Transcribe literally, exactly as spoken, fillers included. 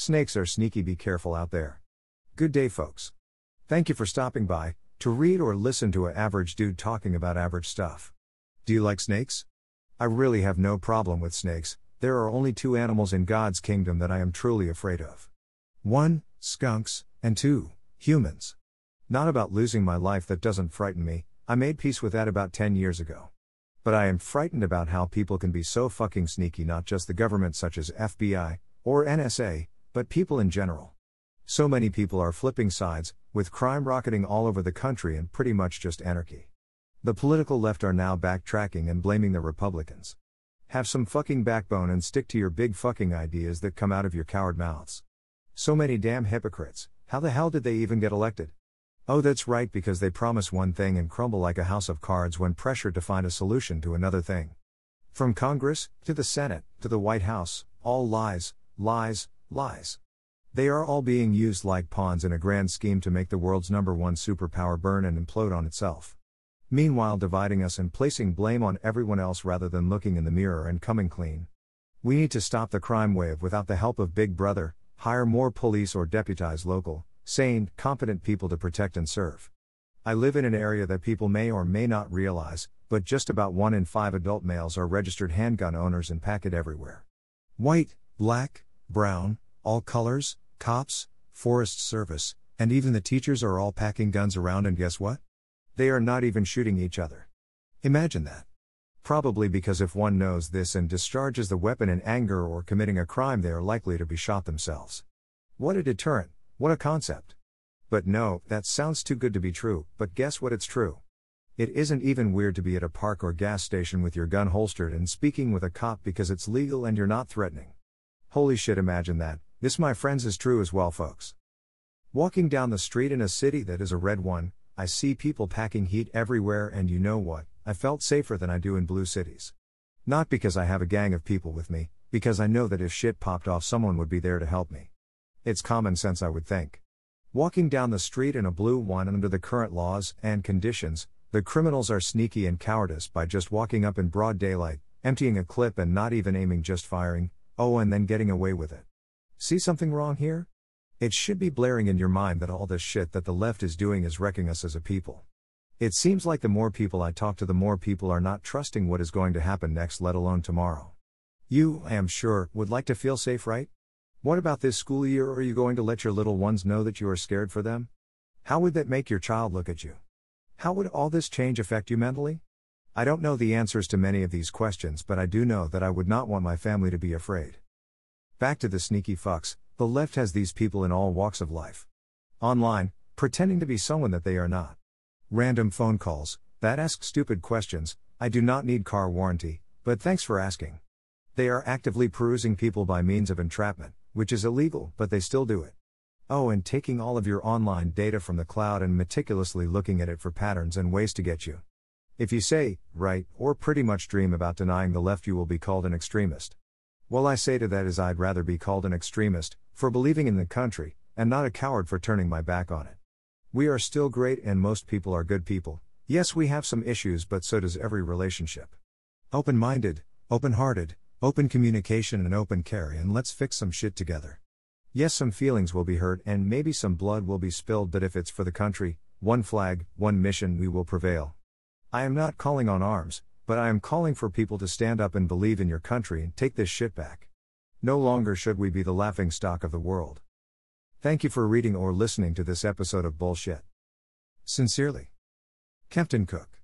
Snakes are sneaky, be careful out there. Good day, folks. Thank you for stopping by, to read or listen to an average dude talking about average stuff. Do you like snakes? I really have no problem with snakes. There are only two animals in God's kingdom that I am truly afraid of. One, skunks, and two, humans. Not about losing my life, that doesn't frighten me, I made peace with that about ten years ago. But I am frightened about how people can be so fucking sneaky, not just the government such as F B I, or N S A, but people in general. So many people are flipping sides, with crime rocketing all over the country and pretty much just anarchy. The political left are now backtracking and blaming the Republicans. Have some fucking backbone and stick to your big fucking ideas that come out of your coward mouths. So many damn hypocrites, how the hell did they even get elected? Oh, that's right, because they promise one thing and crumble like a house of cards when pressured to find a solution to another thing. From Congress, to the Senate, to the White House, all lies, lies, lies. They are all being used like pawns in a grand scheme to make the world's number one superpower burn and implode on itself. Meanwhile, dividing us and placing blame on everyone else rather than looking in the mirror and coming clean. We need to stop the crime wave without the help of Big Brother, hire more police or deputize local, sane, competent people to protect and serve. I live in an area that people may or may not realize, but just about one in five adult males are registered handgun owners and pack it everywhere. White, black, brown, all colors, cops, Forest Service, and even the teachers are all packing guns around, and guess what? They are not even shooting each other. Imagine that. Probably because if one knows this and discharges the weapon in anger or committing a crime, they are likely to be shot themselves. What a deterrent, what a concept. But no, that sounds too good to be true, but guess what, it's true. It isn't even weird to be at a park or gas station with your gun holstered and speaking with a cop because it's legal and you're not threatening. Holy shit, imagine that. This, my friends, is true as well, folks. Walking down the street in a city that is a red one, I see people packing heat everywhere, and you know what, I felt safer than I do in blue cities. Not because I have a gang of people with me, because I know that if shit popped off someone would be there to help me. It's common sense, I would think. Walking down the street in a blue one under the current laws and conditions, the criminals are sneaky and cowardice by just walking up in broad daylight, emptying a clip and not even aiming, just firing, oh, and then getting away with it. See something wrong here? It should be blaring in your mind that all this shit that the left is doing is wrecking us as a people. It seems like the more people I talk to, the more people are not trusting what is going to happen next, let alone tomorrow. You, I am sure, would like to feel safe, right? What about this school year? Are you going to let your little ones know that you are scared for them? How would that make your child look at you? How would all this change affect you mentally? I don't know the answers to many of these questions, but I do know that I would not want my family to be afraid. Back to the sneaky fucks. The left has these people in all walks of life. Online, pretending to be someone that they are not. Random phone calls, that ask stupid questions, I do not need car warranty, but thanks for asking. They are actively perusing people by means of entrapment, which is illegal, but they still do it. Oh, and taking all of your online data from the cloud and meticulously looking at it for patterns and ways to get you. If you say, right, or pretty much dream about denying the left, you will be called an extremist. Well, I say to that is I'd rather be called an extremist, for believing in the country, and not a coward for turning my back on it. We are still great and most people are good people. Yes, we have some issues, but so does every relationship. Open-minded, open-hearted, open communication and open care, and let's fix some shit together. Yes, some feelings will be hurt and maybe some blood will be spilled, but if it's for the country, one flag, one mission, we will prevail. I am not calling on arms, but I am calling for people to stand up and believe in your country and take this shit back. No longer should we be the laughingstock of the world. Thank you for reading or listening to this episode of Bullshit. Sincerely, Captain Cook.